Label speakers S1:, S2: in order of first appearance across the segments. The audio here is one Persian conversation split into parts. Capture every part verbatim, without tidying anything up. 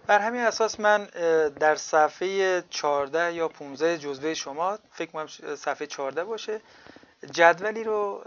S1: بر همین اساس من در صفحه چهارده یا پانزده جزوه شما، فکر کنم صفحه چهارده باشه، جدولی رو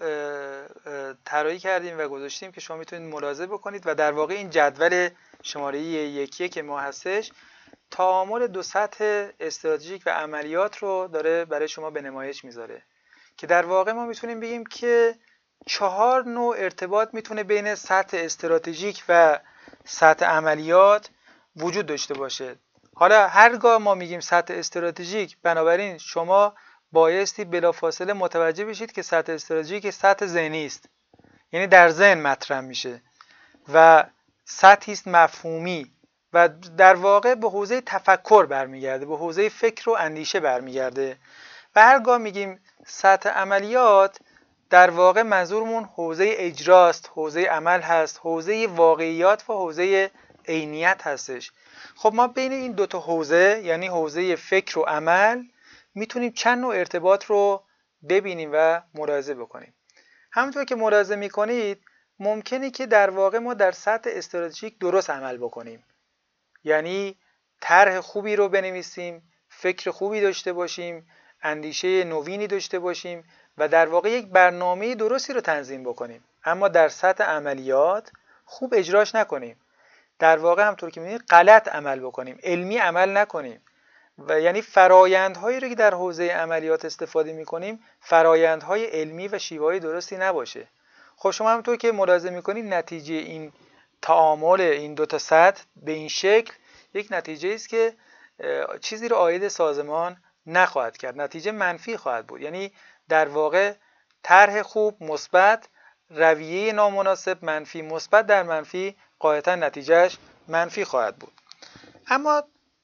S1: طراحی کردیم و گذاشتیم که شما میتونید ملاحظه بکنید و در واقع این جدول شماره یکیه که ما هستش تعامل دو سطح استراتژیک و عملیات رو داره برای شما به نمایش میذاره که در واقع ما میتونیم بگیم که چهار نوع ارتباط میتونه بین سطح استراتژیک و سطح عملیات وجود داشته باشه. حالا هرگاه ما میگیم سطح استراتژیک، بنابراین شما بایستی بلافاصله متوجه بشید که سطح استراتژیک سطح ذهنی است، یعنی در ذهن مطرح میشه و سطحی است مفهومی و در واقع به حوزه تفکر برمیگرده، به حوزه فکر و اندیشه برمیگرده. و هرگاه میگیم سطح عملیات، در واقع منظورمون حوزه اجراست، حوزه عمل هست، حوزه واقعیات و حوزه عینیت هستش. خب ما بین این دو تا حوزه، یعنی حوزه فکر و عمل، میتونیم چند نوع ارتباط رو ببینیم و ملاحظه بکنیم. همونطور که ملاحظه میکنید ممکنه که در واقع ما در سطح استراتژیک درست عمل بکنیم، یعنی طرح خوبی رو بنویسیم، فکر خوبی داشته باشیم، اندیشه نوینی داشته باشیم و در واقع یک برنامه درستی رو تنظیم بکنیم، اما در سطح عملیات خوب اجراش نکنیم، در واقع همونطور که می‌بینید غلط عمل بکنیم، علمی عمل نکنیم و یعنی فرایندهایی رو که در حوزه عملیات استفاده می‌کنیم فرایندهای علمی و شیوه‌های درستی نباشه. خب شما همونطور که ملاحظه می‌کنید نتیجه این تعامل این دو تا سطح به این شکل یک نتیجه است که چیزی رو عاید سازمان نخواهد کرد، نتیجه منفی خواهد بود. یعنی در واقع طرح خوب مثبت، رویه نامناسب منفی، مثبت در منفی، قاعدتا نتیجهش منفی خواهد بود. اما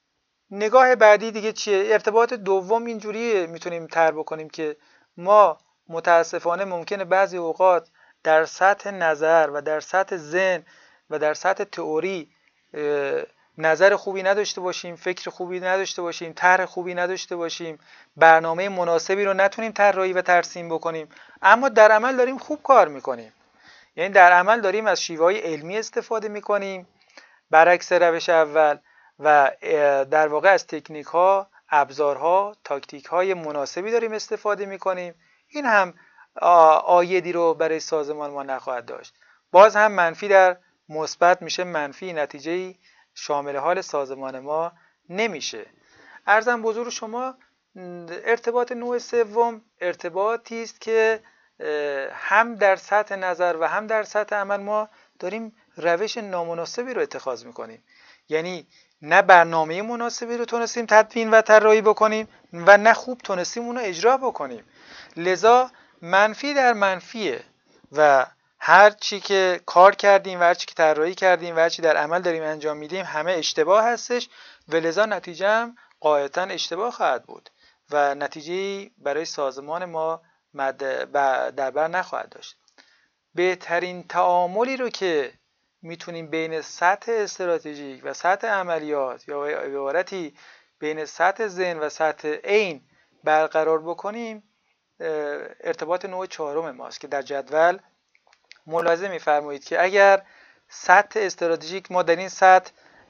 S1: نگاه بعدی دیگه چیه؟ ارتباط دوم اینجوری میتونیم طرح بکنیم که ما متاسفانه ممکنه بعضی اوقات در سطح نظر و در سطح ذهن و در سطح تئوری نظر خوبی نداشته باشیم، فکر خوبی نداشته باشیم، طرح خوبی نداشته باشیم، برنامه مناسبی رو نتونیم طراحی و ترسیم بکنیم، اما در عمل داریم خوب کار میکنیم، یعنی در عمل داریم از شیوه‌های علمی استفاده میکنیم برعکس روش اول و در واقع از تکنیک ها، ابزارها، تاکتیک های مناسبی داریم استفاده میکنیم. این هم عایدی رو برای سازمان ما نخواهد داشت، باز هم منفی در مثبت میشه منفی، نتیجه شامل حال سازمان ما نمیشه. عرضم به حضور شما ارتباط نوع سوم ارتباطی است که هم در سطح نظر و هم در سطح عمل ما داریم روش نامناسبی رو اتخاذ میکنیم، یعنی نه برنامه مناسبی رو تونستیم تدوین و طراحی بکنیم و نه خوب تونستیم اون رو اجرا بکنیم، لذا منفی در منفیه و هر چی که کار کردیم و هر چی که طراحی کردیم و هر چی در عمل داریم انجام میدیم همه اشتباه هستش و لذا نتیجه هم قاعدتاً اشتباه خواهد بود و نتیجه برای سازمان ما در بر نخواهد داشت. بهترین تعاملی رو که میتونیم بین سطح استراتژیک و سطح عملیات یا به عبارتی بین سطح ذهن و سطح عین برقرار بکنیم ارتباط نوع چهارم ماست که در جدول ملاحظه می‌فرمایید که اگر سطح استراتژیک ما در این سطح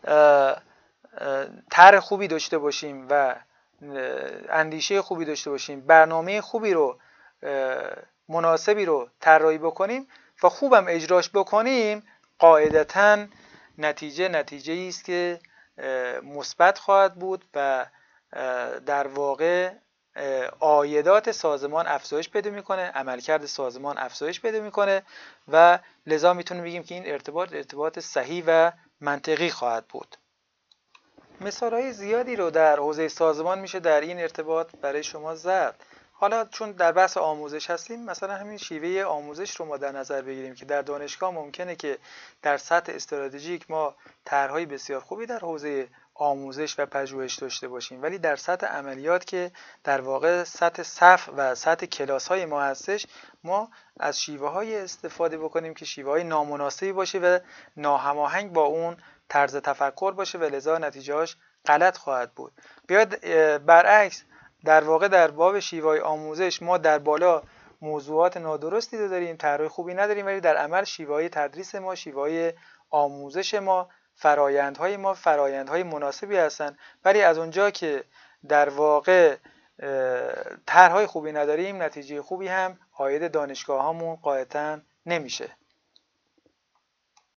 S1: طرح خوبی داشته باشیم و اندیشه خوبی داشته باشیم، برنامه خوبی رو مناسبی رو طراحی بکنیم و خوبم اجراش بکنیم، قاعدتاً نتیجه نتیجه است که مثبت خواهد بود و در واقع عایدات سازمان افزایش پیدا میکنه، عملکرد سازمان افزایش پیدا میکنه و لذا میتونیم بگیم که این ارتباط ارتباط صحیح و منطقی خواهد بود. مثالهای زیادی رو در حوزه سازمان میشه در این ارتباط برای شما زد. حالا چون در بحث آموزش هستیم، مثلا همین شیوه آموزش رو ما در نظر بگیریم که در دانشگاه ممکنه که در سطح استراتژیک ما طرحهای بسیار خوبی در حوزه آموزش و پژوهش داشته باشیم، ولی در سطح عملیات که در واقع سطح صف و سطح کلاس های ما هستش، ما از شیوه های استفاده بکنیم که شیوه های نامناسبی باشه و ناهماهنگ با اون طرز تفکر باشه و لذا نتیجهش غلط خواهد بود. بیاد برعکس در واقع در باب شیوه آموزش ما در بالا موضوعات نادرستی داریم، طرح خوبی نداریم، ولی در عمل شیوه تدریس ما، شیوه آموزش ما فرایندهای ما فرایندهای مناسبی هستن، ولی از اونجا که در واقع طرحهای خوبی نداریم، نتیجه خوبی هم عاید دانشگاه هامون قاعدتاً نمیشه.